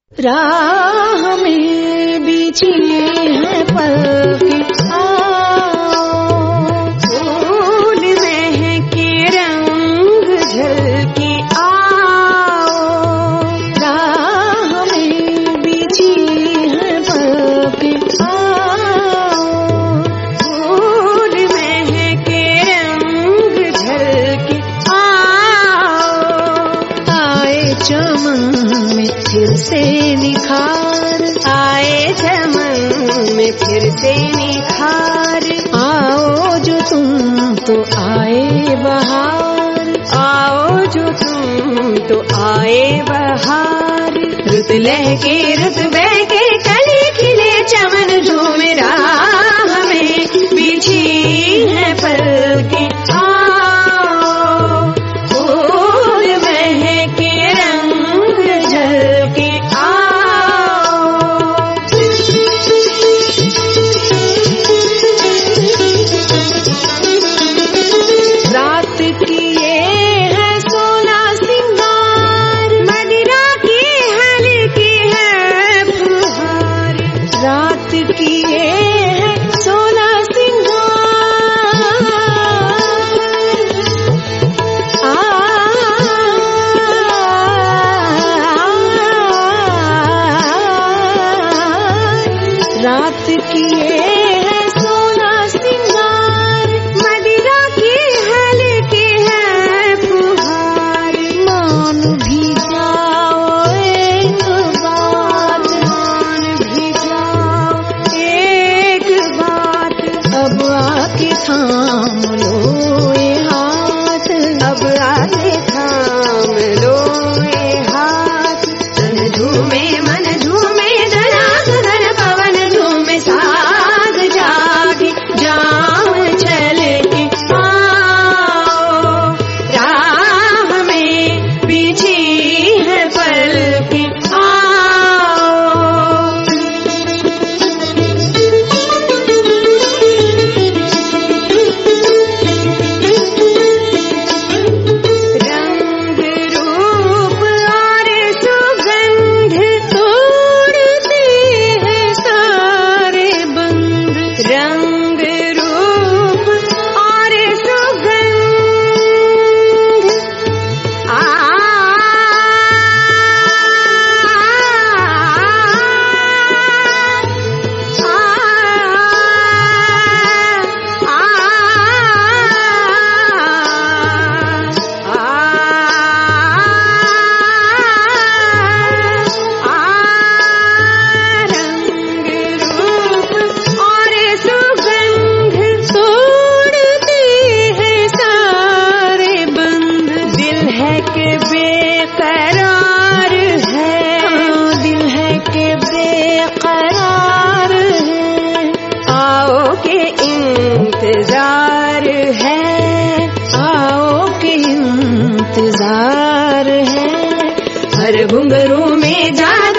राह में बिछी है पलकें आओ, फूल महके रंग झलके आओ। राह में बिछी है पलकें आओ, फूल महके रंग झलके आओ। आए चमन में फिर से निखार, आए चमन में फिर से निखार। आओ जो तुम तो आए बहार, आओ जो तुम तो आए बहार। रुत लहके रुत बहके कली खिले चमन झूमे, राह में बिछी है पलकें आओ, फूल महके रंग झलके रात किए है सोना सिंगार, मदिरा के हल्के हैं फुहार। मान भी जाओ एक बात, मान भी जाओ एक बात। अब आके थाम लो ये हाथ, अब आके थाम लो ये हाथ। तन झूमे मन झूमे साग जागे जाम चलके आओ, राह में बिछी है पलकें रंग रूप और सुगंध तोड़ते हैं सारे बंद। रंग रूप और सुगंध बेकरार है, दिल है के बेकरार है। आओ के इंतजार है, आओ के इंतजार है। हर घुंघरू में जा